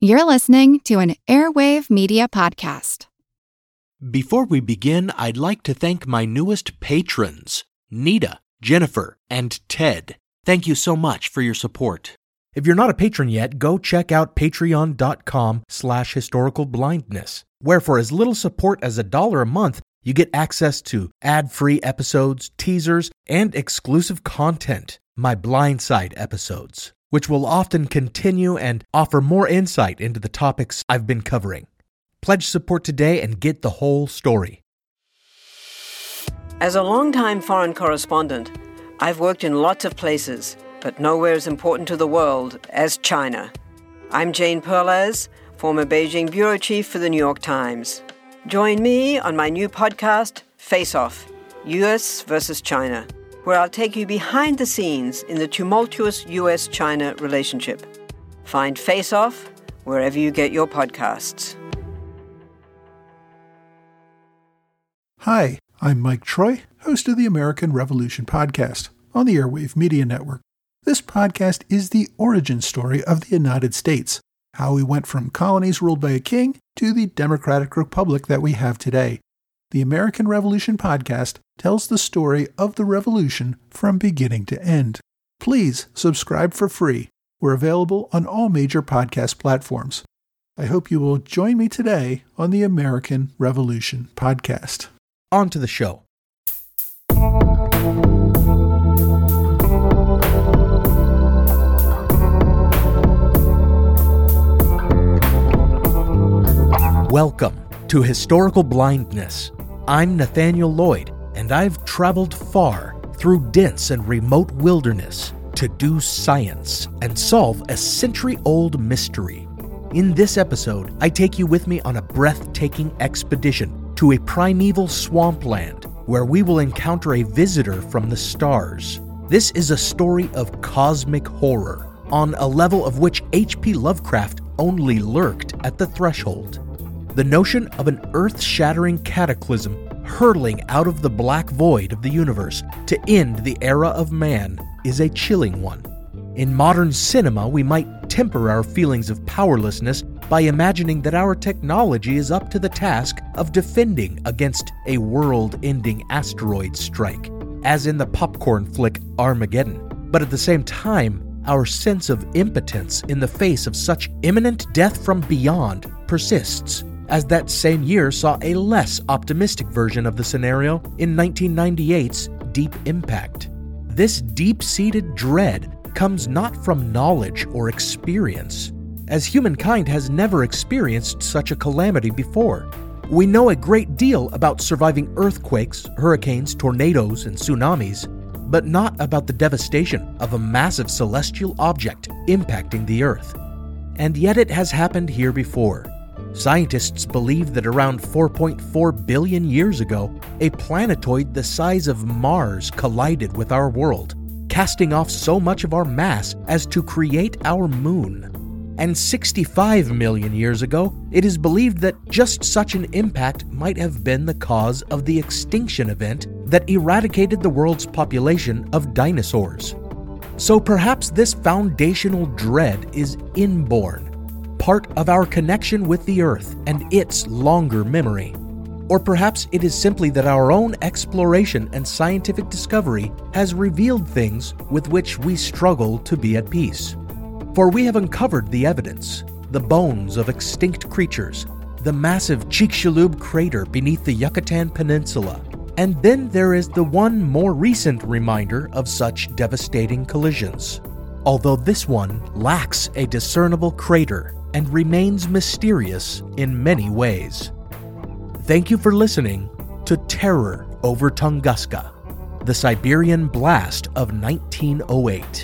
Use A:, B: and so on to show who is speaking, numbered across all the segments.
A: You're listening to an Airwave Media Podcast.
B: Before we begin, I'd like to thank my newest patrons, Nita, Jennifer, and Ted. Thank you so much for your support. If you're not a patron yet, go check out patreon.com/historicalblindness, where for as little support as $1 a month, you get access to ad-free episodes, teasers, and exclusive content, my Blindside episodes, which will often continue and offer more insight into the topics I've been covering. Pledge support today and get the whole story.
C: As a longtime foreign correspondent, I've worked in lots of places, but nowhere as important to the world as China. I'm Jane Perlez, former Beijing bureau chief for the New York Times. Join me on my new podcast, Face Off, U.S. versus China, where I'll take you behind the scenes in the tumultuous U.S.-China relationship. Find Face Off wherever you get your podcasts.
D: Hi, I'm Mike Troy, host of the American Revolution podcast on the Airwave Media Network. This podcast is the origin story of the United States, how we went from colonies ruled by a king to the democratic republic that we have today. The American Revolution podcast tells the story of the revolution from beginning to end. Please subscribe for free. We're available on all major podcast platforms. I hope you will join me today on the American Revolution podcast.
B: On to the show. Welcome to Historical Blindness. I'm Nathaniel Lloyd, and I've traveled far through dense and remote wilderness to do science and solve a century-old mystery. In this episode, I take you with me on a breathtaking expedition to a primeval swampland where we will encounter a visitor from the stars. This is a story of cosmic horror, on a level of which H.P. Lovecraft only lurked at the threshold. The notion of an earth-shattering cataclysm hurtling out of the black void of the universe to end the era of man is a chilling one. In modern cinema, we might temper our feelings of powerlessness by imagining that our technology is up to the task of defending against a world-ending asteroid strike, as in the popcorn flick Armageddon. But at the same time, our sense of impotence in the face of such imminent death from beyond persists, as that same year saw a less optimistic version of the scenario in 1998's Deep Impact. This deep-seated dread comes not from knowledge or experience, as humankind has never experienced such a calamity before. We know a great deal about surviving earthquakes, hurricanes, tornadoes, and tsunamis, but not about the devastation of a massive celestial object impacting the Earth. And yet it has happened here before. Scientists believe that around 4.4 billion years ago, a planetoid the size of Mars collided with our world, casting off so much of our mass as to create our moon. And 65 million years ago, it is believed that just such an impact might have been the cause of the extinction event that eradicated the world's population of dinosaurs. So perhaps this foundational dread is inborn, part of our connection with the Earth and its longer memory. Or perhaps it is simply that our own exploration and scientific discovery has revealed things with which we struggle to be at peace. For we have uncovered the evidence, the bones of extinct creatures, the massive Chicxulub crater beneath the Yucatan Peninsula, and then there is the one more recent reminder of such devastating collisions, although this one lacks a discernible crater and remains mysterious in many ways. Thank you for listening to Terror over Tunguska, the Siberian Blast of 1908.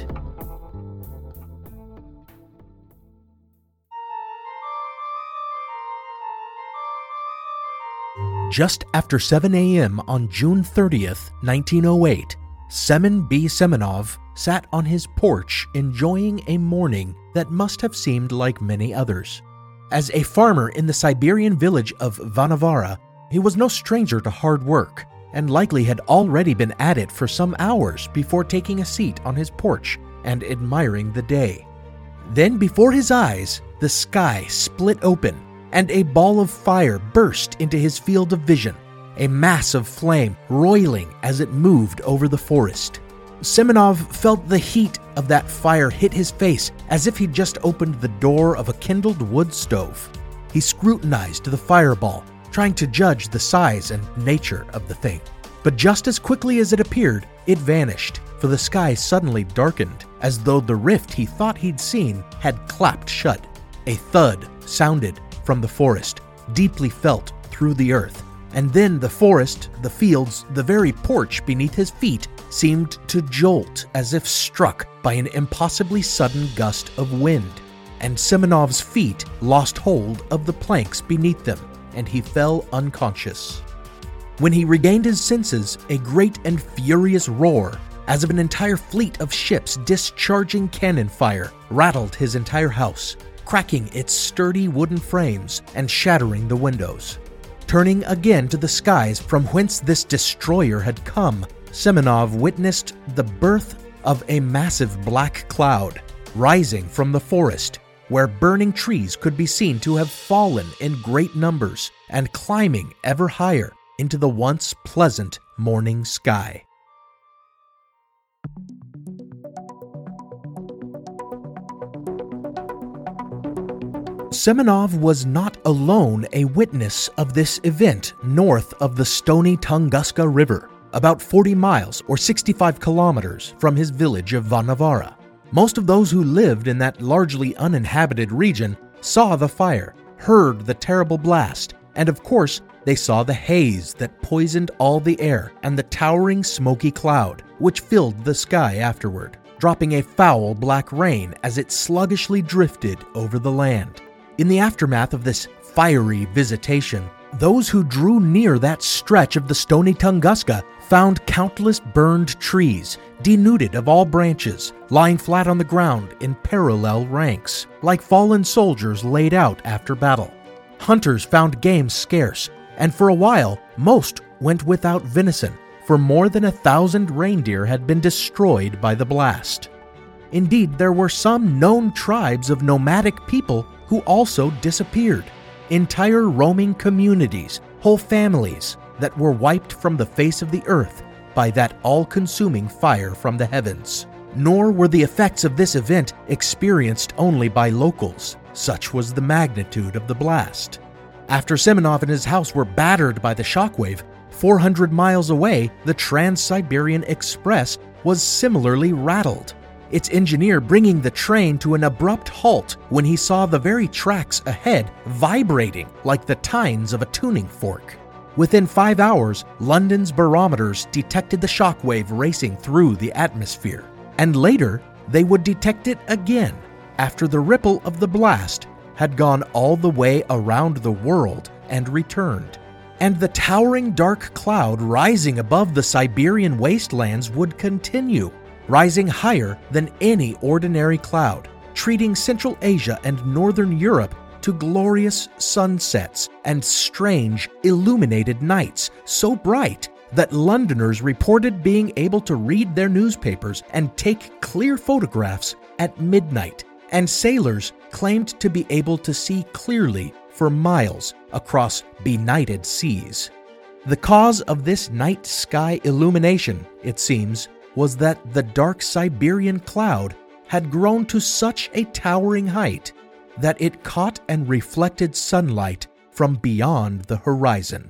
B: Just after 7 a.m. on June 30th, 1908, Semen B. Semenov sat on his porch enjoying a morning that must have seemed like many others. As a farmer in the Siberian village of Vanavara, he was no stranger to hard work, and likely had already been at it for some hours before taking a seat on his porch and admiring the day. Then before his eyes, the sky split open, and a ball of fire burst into his field of vision, a mass of flame roiling as it moved over the forest. Semenov felt the heat of that fire hit his face as if he'd just opened the door of a kindled wood stove. He scrutinized the fireball, trying to judge the size and nature of the thing. But just as quickly as it appeared, it vanished, for the sky suddenly darkened, as though the rift he thought he'd seen had clapped shut. A thud sounded from the forest, deeply felt through the earth, and then the forest, the fields, the very porch beneath his feet seemed to jolt as if struck by an impossibly sudden gust of wind, and Semenov's feet lost hold of the planks beneath them, and he fell unconscious. When he regained his senses, a great and furious roar, as of an entire fleet of ships discharging cannon fire, rattled his entire house, cracking its sturdy wooden frames and shattering the windows. Turning again to the skies from whence this destroyer had come, Semenov witnessed the birth of a massive black cloud rising from the forest, where burning trees could be seen to have fallen in great numbers and climbing ever higher into the once pleasant morning sky. Semenov was not alone a witness of this event north of the stony Tunguska River, about 40 miles or 65 kilometers from his village of Vanavara. Most of those who lived in that largely uninhabited region saw the fire, heard the terrible blast, and of course, they saw the haze that poisoned all the air and the towering smoky cloud, which filled the sky afterward, dropping a foul black rain as it sluggishly drifted over the land. In the aftermath of this fiery visitation, those who drew near that stretch of the stony Tunguska found countless burned trees, denuded of all branches, lying flat on the ground in parallel ranks, like fallen soldiers laid out after battle. Hunters found game scarce, and for a while, most went without venison, for more than 1,000 reindeer had been destroyed by the blast. Indeed, there were some known tribes of nomadic people who also disappeared. Entire roaming communities, whole families that were wiped from the face of the earth by that all-consuming fire from the heavens. Nor were the effects of this event experienced only by locals. Such was the magnitude of the blast. After Semenov and his house were battered by the shockwave, 400 miles away, the Trans-Siberian Express was similarly rattled, its engineer bringing the train to an abrupt halt when he saw the very tracks ahead vibrating like the tines of a tuning fork. Within 5 hours, London's barometers detected the shockwave racing through the atmosphere, and later they would detect it again after the ripple of the blast had gone all the way around the world and returned. And the towering dark cloud rising above the Siberian wastelands would continue, rising higher than any ordinary cloud, treating Central Asia and Northern Europe to glorious sunsets and strange illuminated nights so bright that Londoners reported being able to read their newspapers and take clear photographs at midnight, and sailors claimed to be able to see clearly for miles across benighted seas. The cause of this night sky illumination, it seems, was that the dark Siberian cloud had grown to such a towering height that it caught and reflected sunlight from beyond the horizon.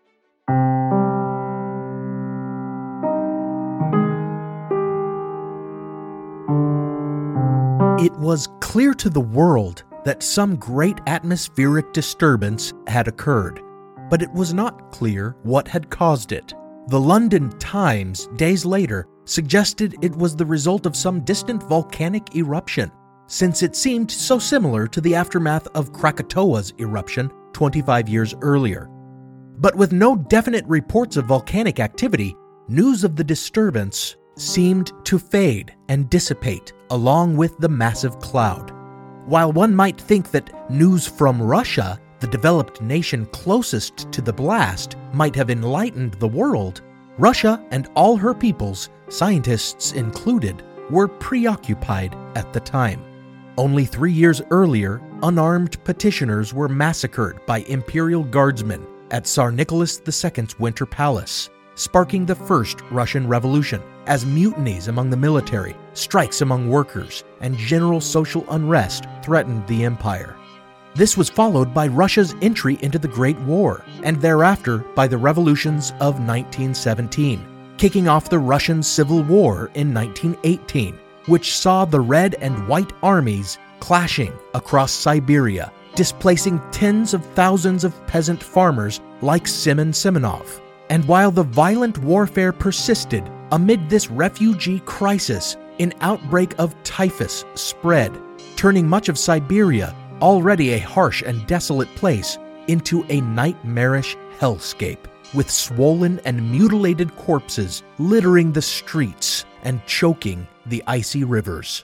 B: It was clear to the world that some great atmospheric disturbance had occurred, but it was not clear what had caused it. The London Times, days later, suggested it was the result of some distant volcanic eruption, since it seemed so similar to the aftermath of Krakatoa's eruption 25 years earlier. But with no definite reports of volcanic activity, news of the disturbance seemed to fade and dissipate along with the massive cloud. While one might think that news from Russia, the developed nation closest to the blast, might have enlightened the world, Russia and all her peoples, scientists included, were preoccupied at the time. Only 3 years earlier, unarmed petitioners were massacred by Imperial Guardsmen at Tsar Nicholas II's Winter Palace, sparking the First Russian Revolution, as mutinies among the military, strikes among workers, and general social unrest threatened the empire. This was followed by Russia's entry into the Great War, and thereafter by the revolutions of 1917, kicking off the Russian Civil War in 1918, which saw the Red and White armies clashing across Siberia, displacing tens of thousands of peasant farmers like Semyon Semenov. And while the violent warfare persisted, amid this refugee crisis, an outbreak of typhus spread, turning much of Siberia, already a harsh and desolate place, into a nightmarish hellscape, with swollen and mutilated corpses littering the streets and choking the icy rivers.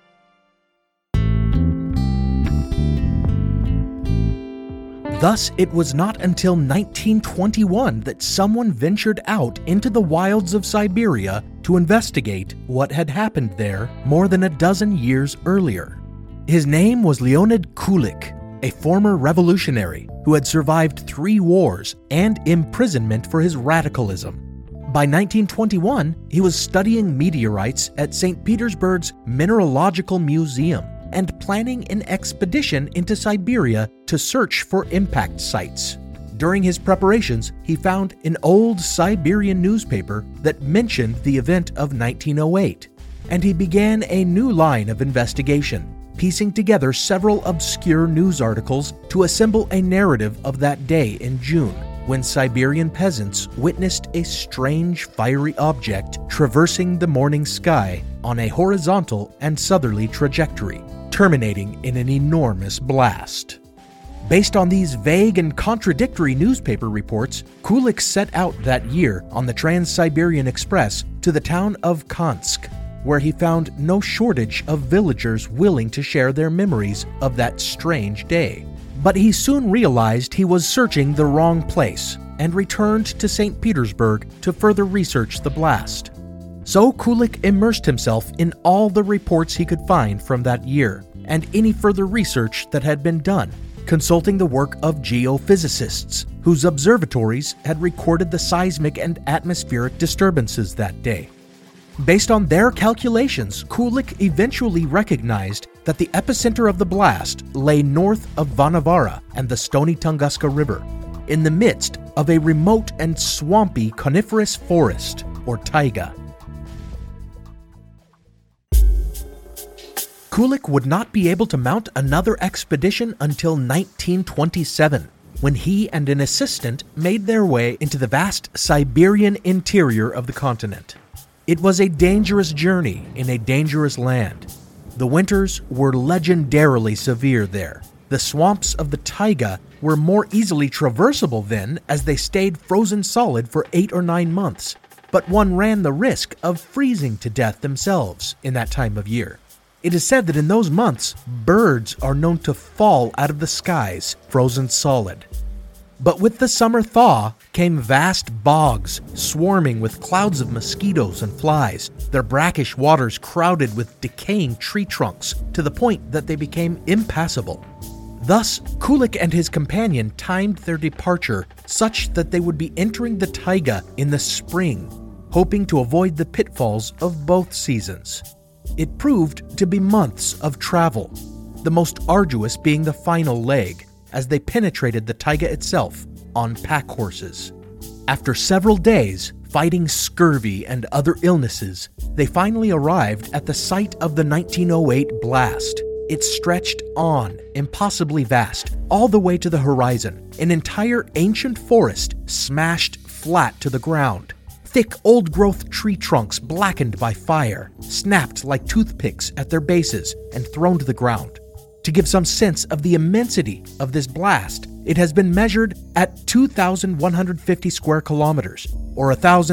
B: Thus, it was not until 1921 that someone ventured out into the wilds of Siberia to investigate what had happened there more than a dozen years earlier. His name was Leonid Kulik, a former revolutionary who had survived 3 wars and imprisonment for his radicalism. By 1921, he was studying meteorites at St. Petersburg's Mineralogical Museum and planning an expedition into Siberia to search for impact sites. During his preparations, he found an old Siberian newspaper that mentioned the event of 1908, and he began a new line of investigation, piecing together several obscure news articles to assemble a narrative of that day in June, when Siberian peasants witnessed a strange fiery object traversing the morning sky on a horizontal and southerly trajectory, terminating in an enormous blast. Based on these vague and contradictory newspaper reports, Kulik set out that year on the Trans-Siberian Express to the town of Kansk, where he found no shortage of villagers willing to share their memories of that strange day. But he soon realized he was searching the wrong place and returned to St. Petersburg to further research the blast. So Kulik immersed himself in all the reports he could find from that year and any further research that had been done, consulting the work of geophysicists whose observatories had recorded the seismic and atmospheric disturbances that day. Based on their calculations, Kulik eventually recognized that the epicenter of the blast lay north of Vanavara and the Stony Tunguska River, in the midst of a remote and swampy coniferous forest, or taiga. Kulik would not be able to mount another expedition until 1927, when he and an assistant made their way into the vast Siberian interior of the continent. It was a dangerous journey in a dangerous land. The winters were legendarily severe there. The swamps of the taiga were more easily traversable then, as they stayed frozen solid for 8 or 9 months, but one ran the risk of freezing to death themselves in that time of year. It is said that in those months, birds are known to fall out of the skies, frozen solid. But with the summer thaw came vast bogs, swarming with clouds of mosquitoes and flies, their brackish waters crowded with decaying tree trunks to the point that they became impassable. Thus, Kulik and his companion timed their departure such that they would be entering the taiga in the spring, hoping to avoid the pitfalls of both seasons. It proved to be months of travel, the most arduous being the final leg, as they penetrated the taiga itself on pack horses. After several days, fighting scurvy and other illnesses, they finally arrived at the site of the 1908 blast. It stretched on, impossibly vast, all the way to the horizon, an entire ancient forest smashed flat to the ground. Thick old-growth tree trunks blackened by fire, snapped like toothpicks at their bases and thrown to the ground. To give some sense of the immensity of this blast, it has been measured at 2,150 square kilometers, or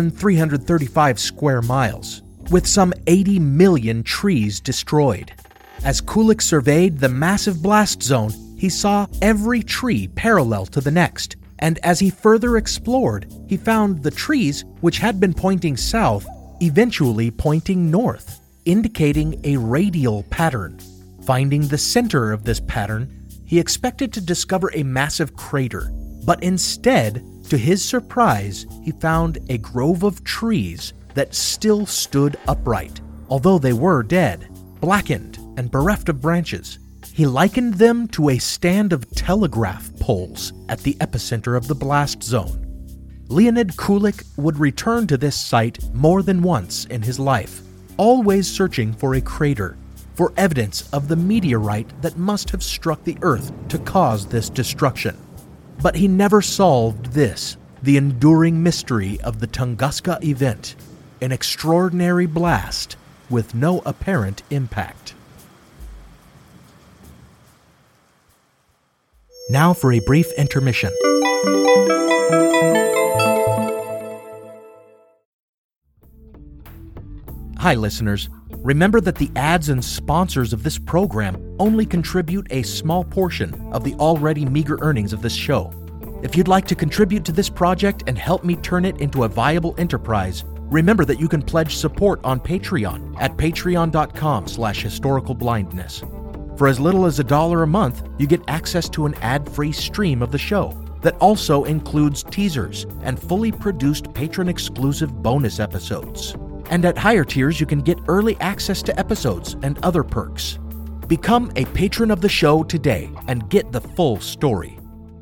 B: 1,335 square miles, with some 80 million trees destroyed. As Kulik surveyed the massive blast zone, he saw every tree parallel to the next, and as he further explored, he found the trees, which had been pointing south, eventually pointing north, indicating a radial pattern. Finding the center of this pattern, he expected to discover a massive crater, but instead, to his surprise, he found a grove of trees that still stood upright, although they were dead, blackened, and bereft of branches. He likened them to a stand of telegraph poles at the epicenter of the blast zone. Leonid Kulik would return to this site more than once in his life, always searching for a crater, for evidence of the meteorite that must have struck the Earth to cause this destruction. But he never solved this, the enduring mystery of the Tunguska event, an extraordinary blast with no apparent impact. Now for a brief intermission. Hi, listeners. Remember that the ads and sponsors of this program only contribute a small portion of the already meager earnings of this show. If you'd like to contribute to this project and help me turn it into a viable enterprise, remember that you can pledge support on Patreon at patreon.com/historicalblindness. For as little as $1 a month, you get access to an ad-free stream of the show that also includes teasers and fully produced patron-exclusive bonus episodes. And at higher tiers, you can get early access to episodes and other perks. Become a patron of the show today and get the full story.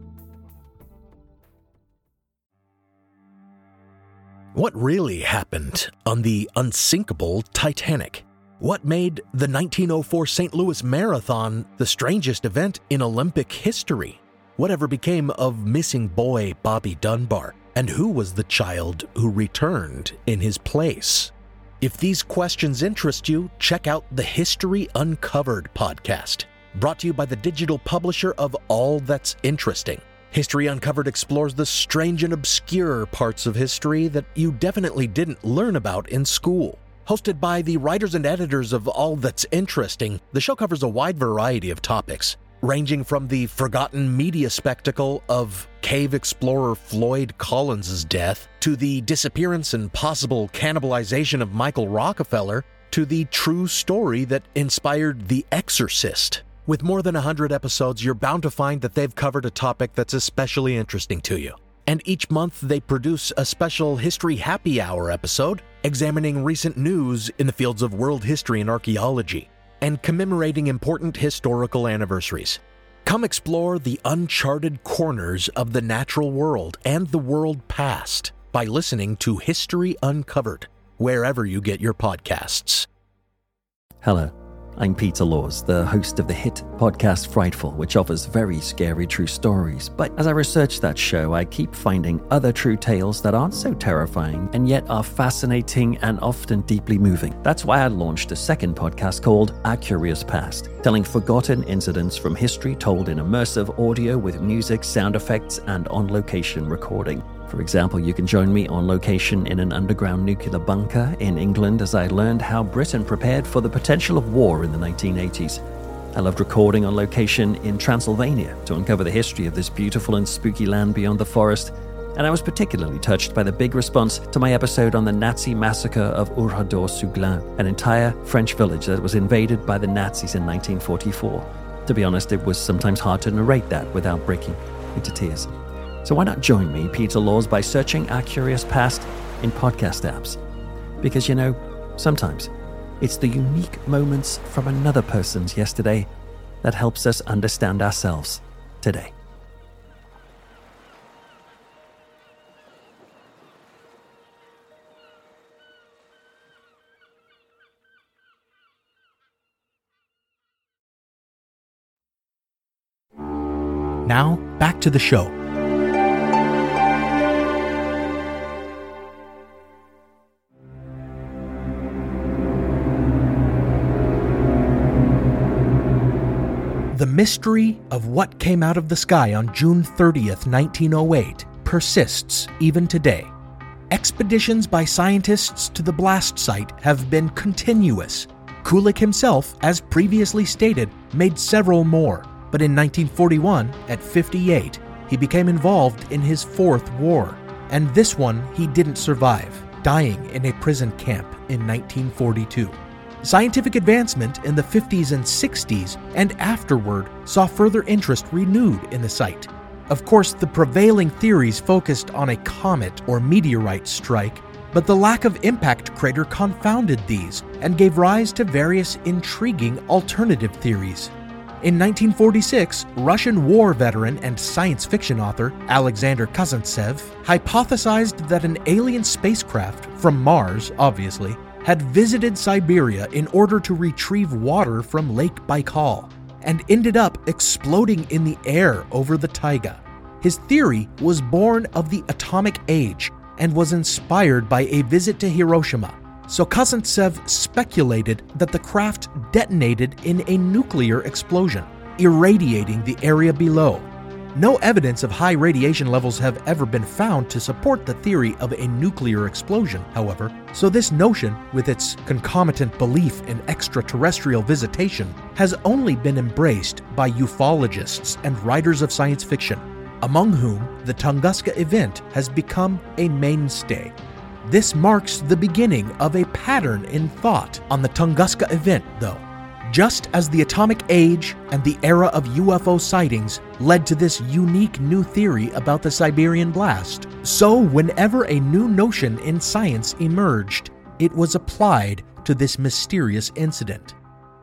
B: What really happened on the unsinkable Titanic? What made the 1904 St. Louis Marathon the strangest event in Olympic history? Whatever became of missing boy Bobby Dunbar? And who was the child who returned in his place? If these questions interest you, check out the History Uncovered podcast, brought to you by the digital publisher of All That's Interesting. History Uncovered explores the strange and obscure parts of history that you definitely didn't learn about in school. Hosted by the writers and editors of All That's Interesting, the show covers a wide variety of topics, ranging from the forgotten media spectacle of cave explorer Floyd Collins' death, to the disappearance and possible cannibalization of Michael Rockefeller, to the true story that inspired The Exorcist. With more than 100 episodes, you're bound to find that they've covered a topic that's especially interesting to you. And each month they produce a special History Happy Hour episode, examining recent news in the fields of world history and archaeology, and commemorating important historical anniversaries. Come explore the uncharted corners of the natural world and the world past by listening to History Uncovered, wherever you get your podcasts.
E: Hello, I'm Peter Laws, the host of the hit podcast Frightful, which offers very scary true stories. But as I research that show, I keep finding other true tales that aren't so terrifying and yet are fascinating and often deeply moving. That's why I launched a second podcast called Our Curious Past, telling forgotten incidents from history told in immersive audio with music, sound effects, and on-location recording. For example, you can join me on location in an underground nuclear bunker in England as I learned how Britain prepared for the potential of war in the 1980s. I loved recording on location in Transylvania to uncover the history of this beautiful and spooky land beyond the forest. And I was particularly touched by the big response to my episode on the Nazi massacre of Oradour-sur-Glane, an entire French village that was invaded by the Nazis in 1944. To be honest, it was sometimes hard to narrate that without breaking into tears. So why not join me, Peter Laws, by searching Our Curious Past in podcast apps? Because, you know, sometimes it's the unique moments from another person's yesterday that helps us understand ourselves today.
B: Now, back to the show. The mystery of what came out of the sky on June 30th, 1908 persists even today. Expeditions by scientists to the blast site have been continuous. Kulik himself, as previously stated, made several more, but in 1941, at 58, he became involved in his fourth war, and this one he didn't survive, dying in a prison camp in 1942. Scientific advancement in the 50s and 60s and afterward saw further interest renewed in the site. Of course, the prevailing theories focused on a comet or meteorite strike, but the lack of impact crater confounded these and gave rise to various intriguing alternative theories. In 1946, Russian war veteran and science fiction author Alexander Kazantsev hypothesized that an alien spacecraft, from Mars obviously, had visited Siberia in order to retrieve water from Lake Baikal, and ended up exploding in the air over the taiga. His theory was born of the atomic age and was inspired by a visit to Hiroshima, so Kazantsev speculated that the craft detonated in a nuclear explosion, irradiating the area below. No evidence of high radiation levels have ever been found to support the theory of a nuclear explosion, however, so this notion, with its concomitant belief in extraterrestrial visitation, has only been embraced by ufologists and writers of science fiction, among whom the Tunguska event has become a mainstay. This marks the beginning of a pattern in thought on the Tunguska event, though. Just as the atomic age and the era of UFO sightings led to this unique new theory about the Siberian blast, so whenever a new notion in science emerged, it was applied to this mysterious incident.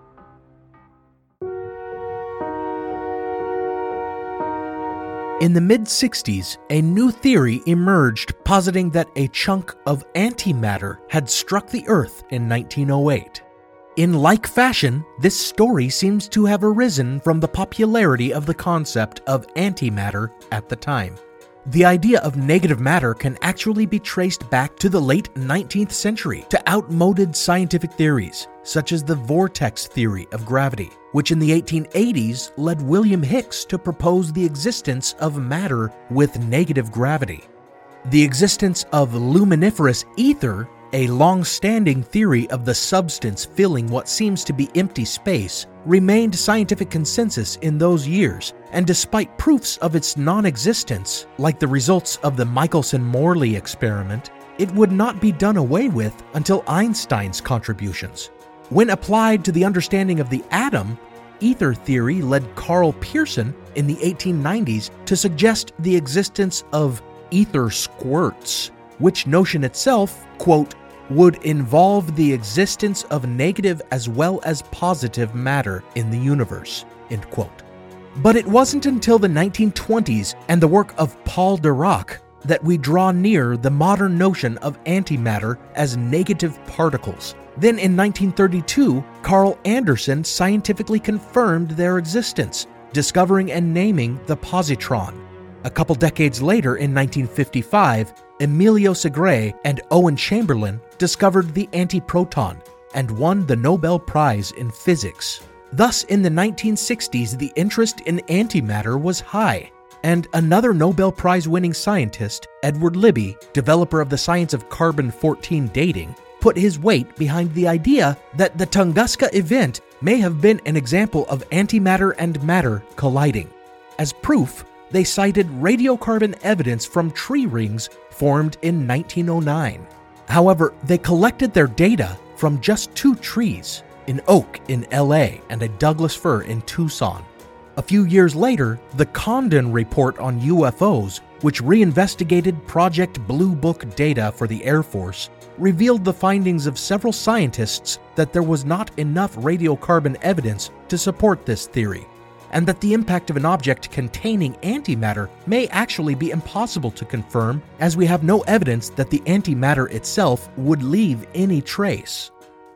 B: In the mid-60s, a new theory emerged positing that a chunk of antimatter had struck the Earth in 1908. In like fashion, this story seems to have arisen from the popularity of the concept of antimatter at the time. The idea of negative matter can actually be traced back to the late 19th century to outmoded scientific theories, such as the vortex theory of gravity, which in the 1880s led William Hicks to propose the existence of matter with negative gravity. The existence of luminiferous ether, a long-standing theory of the substance filling what seems to be empty space, remained scientific consensus in those years, and despite proofs of its non-existence, like the results of the Michelson-Morley experiment, it would not be done away with until Einstein's contributions. When applied to the understanding of the atom, ether theory led Carl Pearson in the 1890s to suggest the existence of ether squirts, which notion itself, quote, would involve the existence of negative as well as positive matter in the universe, end quote. But it wasn't until the 1920s and the work of Paul Dirac that we draw near the modern notion of antimatter as negative particles. Then in 1932, Carl Anderson scientifically confirmed their existence, discovering and naming the positron. A couple decades later, in 1955, Emilio Segre and Owen Chamberlain discovered the antiproton and won the Nobel Prize in Physics. Thus, in the 1960s, the interest in antimatter was high, and another Nobel Prize-winning scientist, Edward Libby, developer of the science of carbon-14 dating, put his weight behind the idea that the Tunguska event may have been an example of antimatter and matter colliding. As proof, they cited radiocarbon evidence from tree rings formed in 1909. However, they collected their data from just 2 trees, an oak in LA and a Douglas fir in Tucson. A few years later, the Condon Report on UFOs, which reinvestigated Project Blue Book data for the Air Force, revealed the findings of several scientists that there was not enough radiocarbon evidence to support this theory, and that the impact of an object containing antimatter may actually be impossible to confirm, as we have no evidence that the antimatter itself would leave any trace.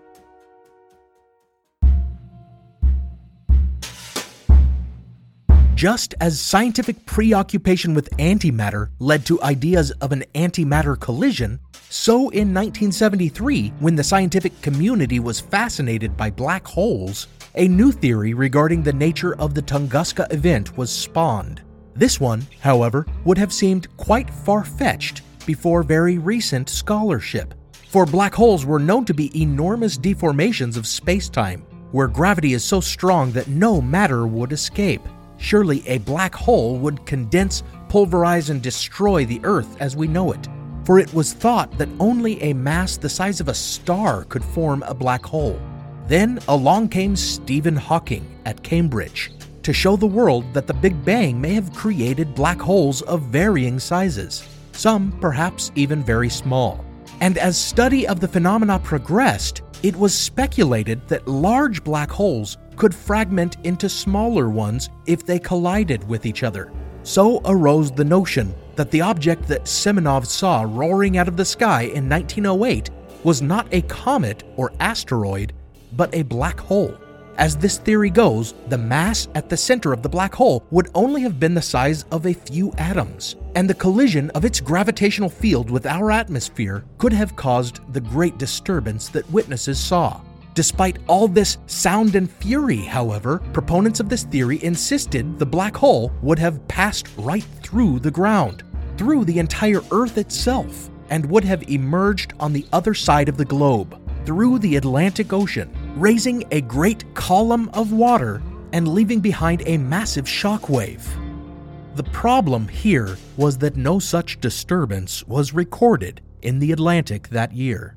B: Just as scientific preoccupation with antimatter led to ideas of an antimatter collision, so in 1973, when the scientific community was fascinated by black holes, a new theory regarding the nature of the Tunguska event was spawned. This one, however, would have seemed quite far-fetched before very recent scholarship, for black holes were known to be enormous deformations of space-time, where gravity is so strong that no matter would escape. Surely a black hole would condense, pulverize, and destroy the Earth as we know it, for it was thought that only a mass the size of a star could form a black hole. Then along came Stephen Hawking at Cambridge to show the world that the Big Bang may have created black holes of varying sizes, some perhaps even very small. And as study of the phenomena progressed, it was speculated that large black holes could fragment into smaller ones if they collided with each other. So arose the notion that the object that Semenov saw roaring out of the sky in 1908 was not a comet or asteroid, but a black hole. As this theory goes, the mass at the center of the black hole would only have been the size of a few atoms, and the collision of its gravitational field with our atmosphere could have caused the great disturbance that witnesses saw. Despite all this sound and fury, however, proponents of this theory insisted the black hole would have passed right through the ground, through the entire Earth itself, and would have emerged on the other side of the globe, through the Atlantic Ocean, raising a great column of water and leaving behind a massive shockwave. The problem here was that no such disturbance was recorded in the Atlantic that year.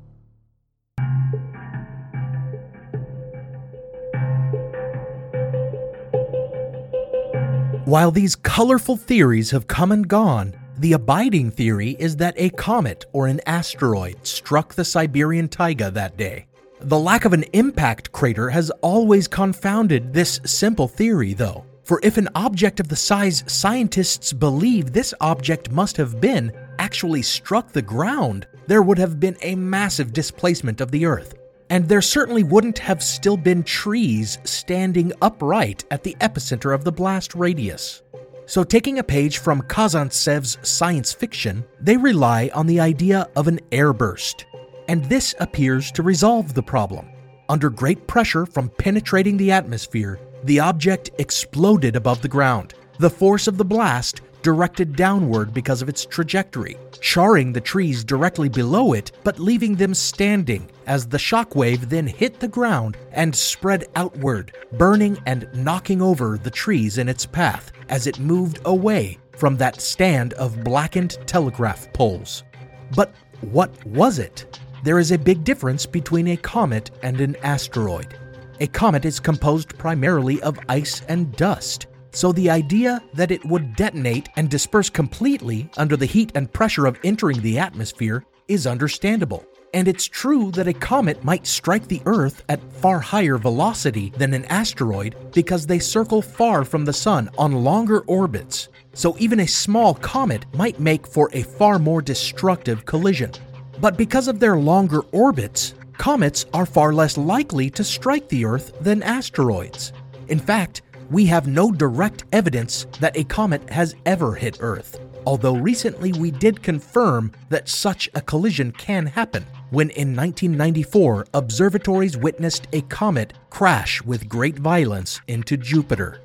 B: While these colorful theories have come and gone, the abiding theory is that a comet or an asteroid struck the Siberian taiga that day. The lack of an impact crater has always confounded this simple theory, though. For if an object of the size scientists believe this object must have been actually struck the ground, there would have been a massive displacement of the Earth. And there certainly wouldn't have still been trees standing upright at the epicenter of the blast radius. So taking a page from Kazantsev's science fiction, they rely on the idea of an airburst. And this appears to resolve the problem. Under great pressure from penetrating the atmosphere, the object exploded above the ground. The force of the blast directed downward because of its trajectory, charring the trees directly below it, but leaving them standing as the shockwave then hit the ground and spread outward, burning and knocking over the trees in its path as it moved away from that stand of blackened telegraph poles. But what was it? There is a big difference between a comet and an asteroid. A comet is composed primarily of ice and dust, so the idea that it would detonate and disperse completely under the heat and pressure of entering the atmosphere is understandable. And it's true that a comet might strike the Earth at far higher velocity than an asteroid because they circle far from the Sun on longer orbits. So even a small comet might make for a far more destructive collision. But because of their longer orbits, comets are far less likely to strike the Earth than asteroids. In fact, we have no direct evidence that a comet has ever hit Earth, although recently we did confirm that such a collision can happen when in 1994 observatories witnessed a comet crash with great violence into Jupiter.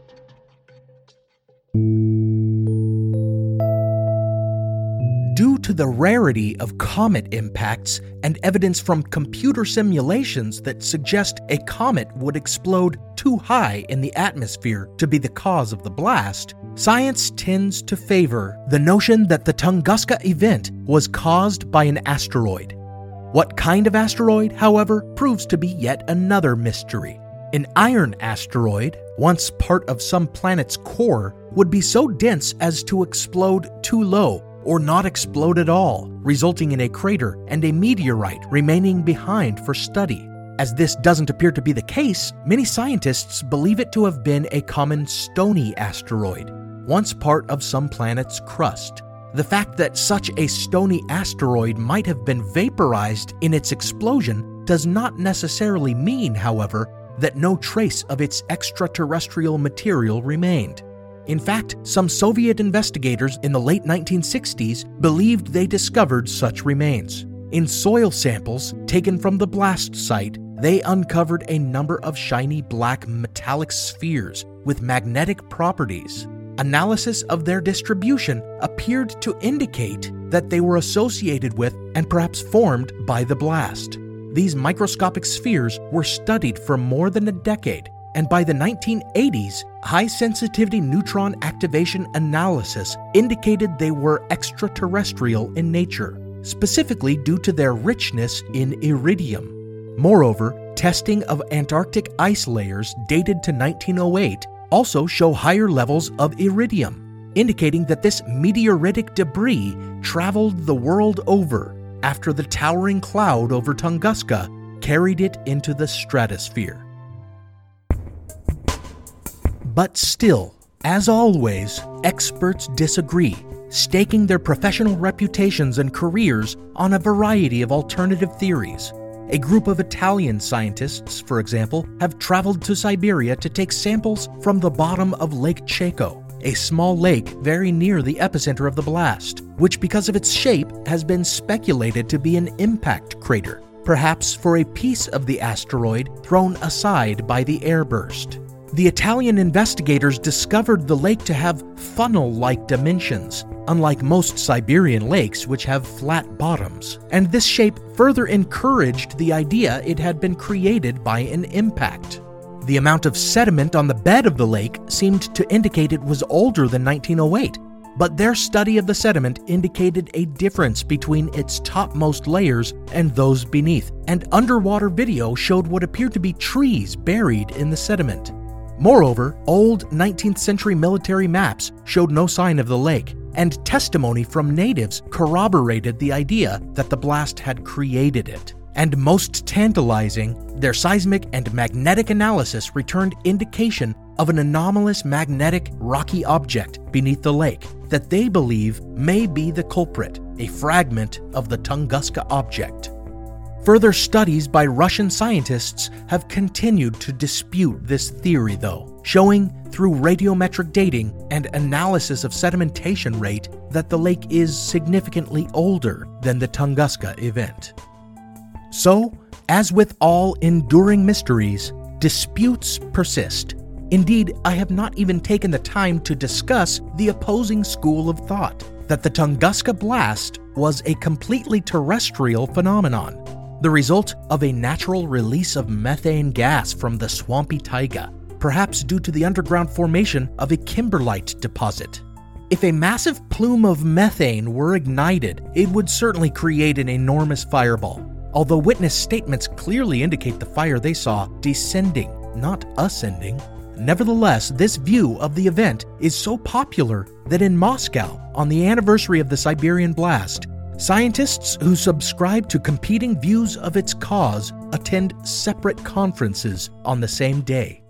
B: Due to the rarity of comet impacts and evidence from computer simulations that suggest a comet would explode too high in the atmosphere to be the cause of the blast, science tends to favor the notion that the Tunguska event was caused by an asteroid. What kind of asteroid, however, proves to be yet another mystery. An iron asteroid, once part of some planet's core, would be so dense as to explode too low or not explode at all, resulting in a crater and a meteorite remaining behind for study. As this doesn't appear to be the case, many scientists believe it to have been a common stony asteroid, once part of some planet's crust. The fact that such a stony asteroid might have been vaporized in its explosion does not necessarily mean, however, that no trace of its extraterrestrial material remained. In fact, some Soviet investigators in the late 1960s believed they discovered such remains. In soil samples taken from the blast site, they uncovered a number of shiny black metallic spheres with magnetic properties. Analysis of their distribution appeared to indicate that they were associated with and perhaps formed by the blast. These microscopic spheres were studied for more than a decade, and by the 1980s, high-sensitivity neutron activation analysis indicated they were extraterrestrial in nature, specifically due to their richness in iridium. Moreover, Testing of Antarctic ice layers dated to 1908 also show higher levels of iridium, indicating that this meteoritic debris traveled the world over after the towering cloud over Tunguska carried it into the stratosphere. But still, as always, experts disagree, staking their professional reputations and careers on a variety of alternative theories. A group of Italian scientists, for example, have traveled to Siberia to take samples from the bottom of Lake Chaco, a small lake very near the epicenter of the blast, which because of its shape has been speculated to be an impact crater, perhaps for a piece of the asteroid thrown aside by the airburst. The Italian investigators discovered the lake to have funnel-like dimensions, unlike most Siberian lakes which have flat bottoms, and this shape further encouraged the idea it had been created by an impact. The amount of sediment on the bed of the lake seemed to indicate it was older than 1908, but their study of the sediment indicated a difference between its topmost layers and those beneath, and underwater video showed what appeared to be trees buried in the sediment. Moreover, old 19th century military maps showed no sign of the lake, and testimony from natives corroborated the idea that the blast had created it. And most tantalizing, their seismic and magnetic analysis returned indication of an anomalous magnetic rocky object beneath the lake that they believe may be the culprit, a fragment of the Tunguska object. Further studies by Russian scientists have continued to dispute this theory, though, showing through radiometric dating and analysis of sedimentation rate that the lake is significantly older than the Tunguska event. So, as with all enduring mysteries, disputes persist. Indeed, I have not even taken the time to discuss the opposing school of thought that the Tunguska blast was a completely terrestrial phenomenon, the result of a natural release of methane gas from the swampy taiga, perhaps due to the underground formation of a kimberlite deposit. If a massive plume of methane were ignited, it would certainly create an enormous fireball, although witness statements clearly indicate the fire they saw descending, not ascending. Nevertheless, this view of the event is so popular that in Moscow, on the anniversary of the Siberian blast, scientists who subscribe to competing views of its cause attend separate conferences on the same day.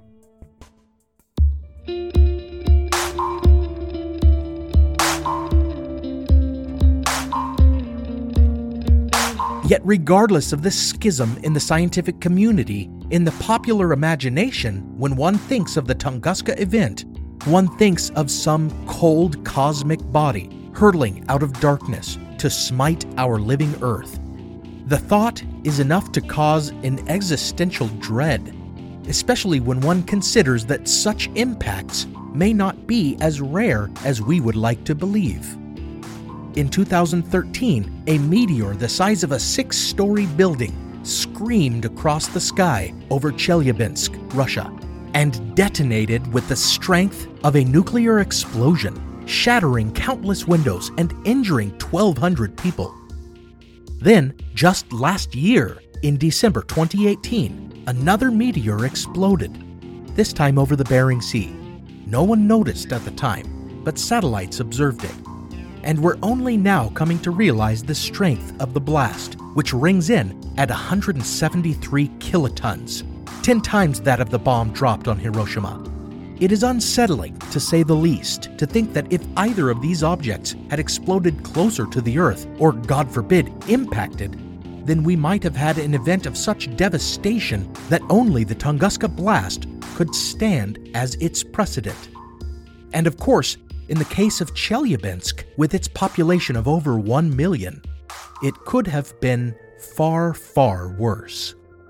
B: Yet regardless of this schism in the scientific community, in the popular imagination, when one thinks of the Tunguska event, one thinks of some cold cosmic body hurtling out of darkness to smite our living Earth. The thought is enough to cause an existential dread, especially when one considers that such impacts may not be as rare as we would like to believe. In 2013, a meteor the size of a 6-story building screamed across the sky over Chelyabinsk, Russia, and detonated with the strength of a nuclear explosion, shattering countless windows and injuring 1,200 people. Then, just last year, in December 2018, another meteor exploded, this time over the Bering Sea. No one noticed at the time, but satellites observed it. And we're only now coming to realize the strength of the blast, which rings in at 173 kilotons, 10 times that of the bomb dropped on Hiroshima. It is unsettling, to say the least, to think that if either of these objects had exploded closer to the Earth, or God forbid, impacted, then we might have had an event of such devastation that only the Tunguska blast could stand as its precedent. And of course, in the case of Chelyabinsk, with its population of over 1 million, it could have been far, far worse.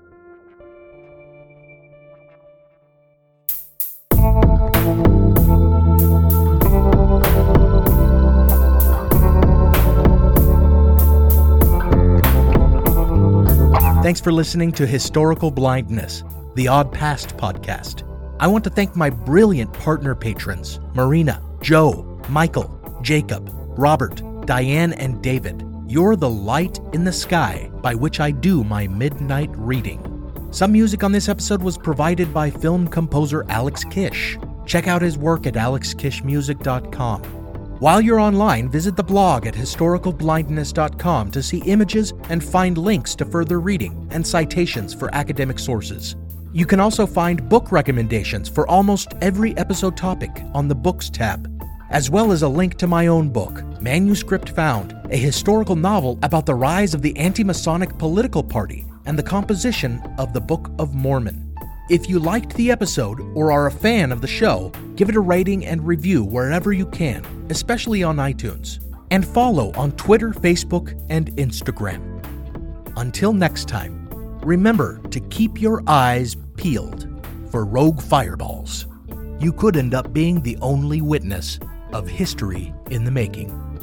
B: Thanks for listening to Historical Blindness, the Odd Past podcast. I want to thank my brilliant partner patrons, Marina, Joe, Michael, Jacob, Robert, Diane, and David. You're the light in the sky by which I do my midnight reading. Some music on this episode was provided by film composer Alex Kish. Check out his work at alexkishmusic.com. While you're online, visit the blog at historicalblindness.com to see images and find links to further reading and citations for academic sources. You can also find book recommendations for almost every episode topic on the Books tab, as well as a link to my own book, Manuscript Found, a historical novel about the rise of the anti-Masonic political party and the composition of the Book of Mormon. If you liked the episode or are a fan of the show, give it a rating and review wherever you can, especially on iTunes. And follow on Twitter, Facebook, and Instagram. Until next time, remember to keep your eyes peeled for rogue fireballs. You could end up being the only witness of history in the making.